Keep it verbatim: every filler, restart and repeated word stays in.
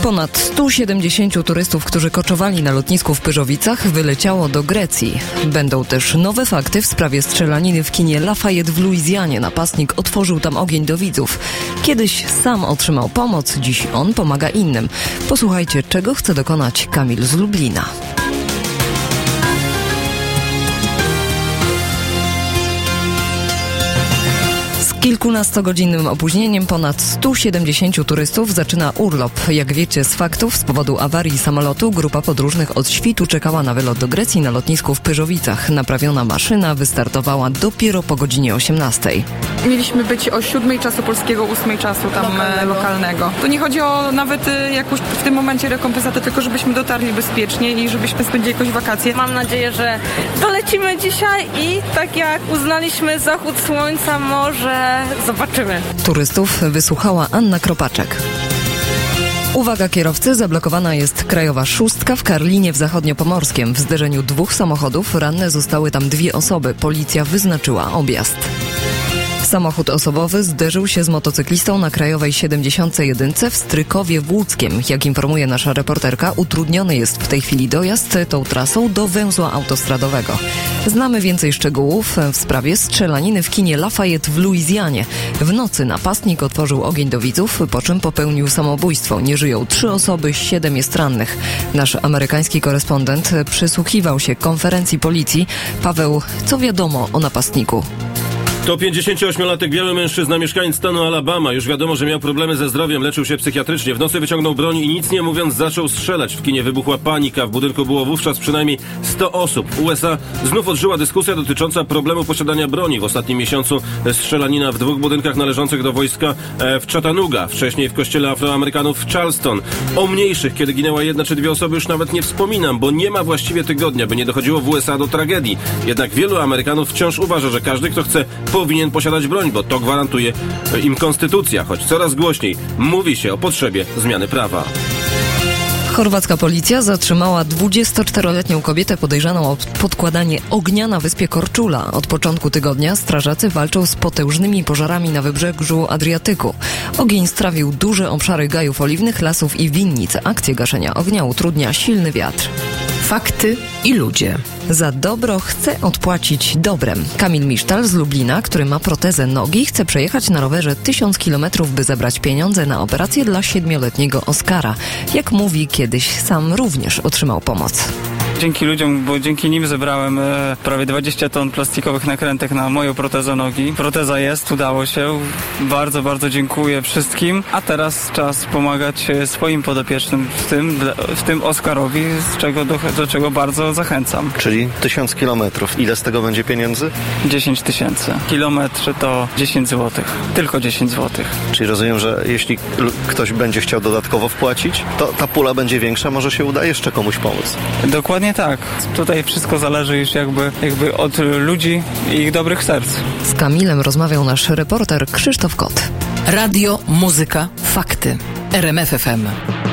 Ponad stu siedemdziesięciu turystów, którzy koczowali na lotnisku w Pyrzowicach, wyleciało do Grecji. Będą też nowe fakty w sprawie strzelaniny w kinie Lafayette w Luizjanie. Napastnik otworzył tam ogień do widzów. Kiedyś sam otrzymał pomoc, dziś on pomaga innym. Posłuchajcie, czego chce dokonać Kamil z Lublina. Kilkunastogodzinnym opóźnieniem ponad stu siedemdziesięciu turystów zaczyna urlop. Jak wiecie z faktów, z powodu awarii samolotu grupa podróżnych od świtu czekała na wylot do Grecji na lotnisku w Pyrzowicach. Naprawiona maszyna wystartowała dopiero po godzinie osiemnastej. Mieliśmy być o siódmej czasu polskiego, ósmej czasu tam lokalnego. lokalnego. To nie chodzi o nawet jakąś w tym momencie rekompensatę, tylko żebyśmy dotarli bezpiecznie i żebyśmy spędzili jakąś wakacje. Mam nadzieję, że dolecimy dzisiaj i tak jak uznaliśmy zachód słońca, może zobaczymy. Turystów wysłuchała Anna Kropaczek. Uwaga kierowcy, zablokowana jest krajowa szóstka w Karlinie w Zachodniopomorskiem. W zderzeniu dwóch samochodów ranne zostały tam dwie osoby. Policja wyznaczyła objazd. Samochód osobowy zderzył się z motocyklistą na krajowej siedemdziesiąt jeden w Strykowie Włódzkiem. Jak informuje nasza reporterka, utrudniony jest w tej chwili dojazd tą trasą do węzła autostradowego. Znamy więcej szczegółów w sprawie strzelaniny w kinie Lafayette w Luizjanie. W nocy napastnik otworzył ogień do widzów, po czym popełnił samobójstwo. Nie żyją trzy osoby, siedem jest rannych. Nasz amerykański korespondent przysłuchiwał się konferencji policji. Paweł, co wiadomo o napastniku? To pięćdziesięcioośmiolatek biały mężczyzna, mieszkaniec stanu Alabama. Już wiadomo, że miał problemy ze zdrowiem, leczył się psychiatrycznie. W nocy wyciągnął broń i nic nie mówiąc zaczął strzelać. W kinie wybuchła panika. W budynku było wówczas przynajmniej sto osób. W U S A znów odżyła dyskusja dotycząca problemu posiadania broni. W ostatnim miesiącu strzelanina w dwóch budynkach należących do wojska w Chattanooga. Wcześniej w kościele Afroamerykanów w Charleston. O mniejszych, kiedy ginęła jedna czy dwie osoby, już nawet nie wspominam, bo nie ma właściwie tygodnia, by nie dochodziło w U S A do tragedii. Jednak wielu Amerykanów wciąż uważa, że każdy, kto chce powinien posiadać broń, bo to gwarantuje im konstytucja, choć coraz głośniej mówi się o potrzebie zmiany prawa. Chorwacka policja zatrzymała dwudziestoczteroletnią kobietę podejrzaną o podkładanie ognia na wyspie Korczula. Od początku tygodnia strażacy walczą z potężnymi pożarami na wybrzeżu Adriatyku. Ogień strawił duże obszary gajów oliwnych, lasów i winnic. Akcję gaszenia ognia utrudnia silny wiatr. Fakty i ludzie. Za dobro chce odpłacić dobrem. Kamil Misztal z Lublina, który ma protezę nogi, chce przejechać na rowerze tysiąc kilometrów, by zebrać pieniądze na operację dla siedmioletniego Oskara. Jak mówi, kiedyś sam również otrzymał pomoc. Dzięki ludziom, bo dzięki nim zebrałem e, prawie dwadzieścia ton plastikowych nakrętek na moją protezę nogi. Proteza jest, udało się. Bardzo, bardzo dziękuję wszystkim. A teraz czas pomagać swoim podopiecznym, w tym, w tym Oskarowi, z czego do, do czego bardzo zachęcam. Czyli tysiąc kilometrów. Ile z tego będzie pieniędzy? dziesięć tysięcy. Kilometr to dziesięć złotych. Tylko dziesięć złotych. Czyli rozumiem, że jeśli ktoś będzie chciał dodatkowo wpłacić, to ta pula będzie większa, może się uda jeszcze komuś pomóc. Dokładnie tak. Tutaj wszystko zależy już jakby, jakby od ludzi i ich dobrych serc. Z Kamilem rozmawiał nasz reporter Krzysztof Kot. Radio, muzyka, fakty. R M F F M.